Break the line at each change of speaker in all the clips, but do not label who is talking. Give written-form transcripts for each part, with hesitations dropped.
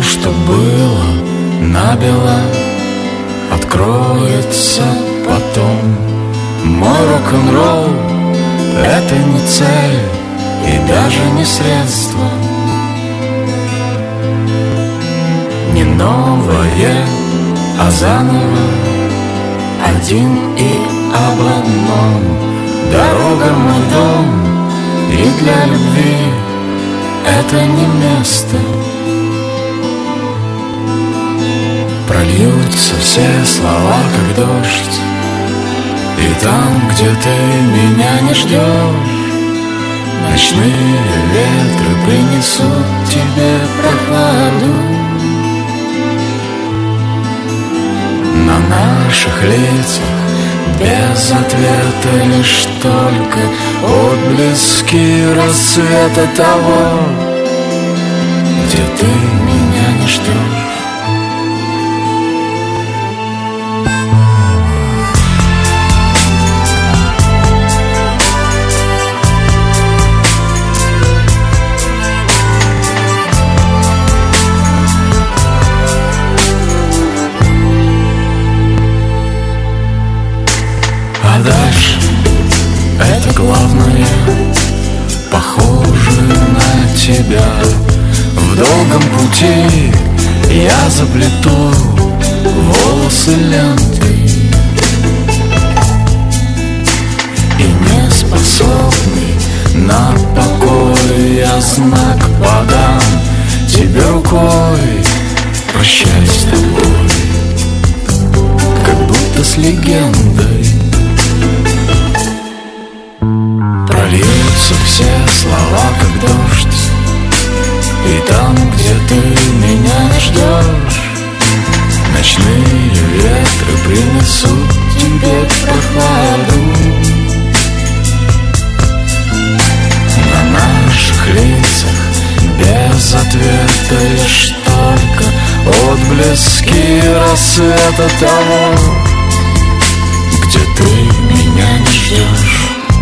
что было набело, откроется потом. Мой рок-н-ролл — это не цель и даже не средство, не новое, а заново, один и об одном. Дорога — мой дом, и для любви это не место. Прольются все слова, как дождь, и там, где ты меня не ждешь, ночные ветры принесут тебе прохладу. На наших лицах без ответа лишь только отблески рассвета того, где ты меня не ждешь. А дальше это главное, похоже на тебя. В долгом пути я заплету волосы лентой, и не способный на покой я знак подам тебе рукой. Прощай с тобой, как будто с легендой. Прольются все слова, как дождь, и там, где ты меня не ждешь, ночные ветры принесут тебе прохладу. На наших лицах без ответа лишь только отблески рассвета того, где ты меня не ждешь.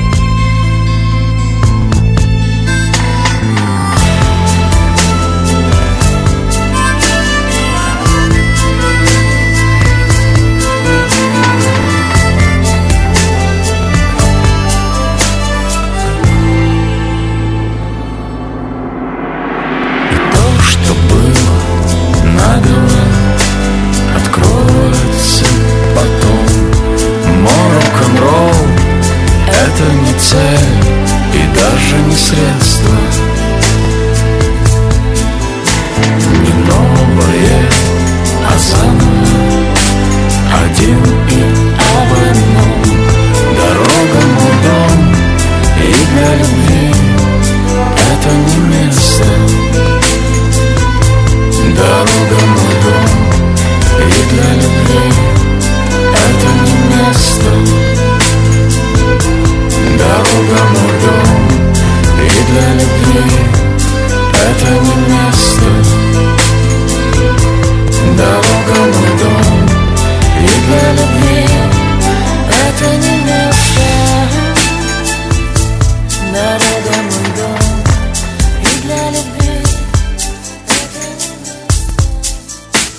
Откроется потом. Мой рок-н-ролл — это не цель и даже не средство, не новое, а заново, один и об одном. Дорога — мой дом, и для любви это не место. Дорога — мой дом, и для любви это не место. Дорога — мой дом, и для любви это не место.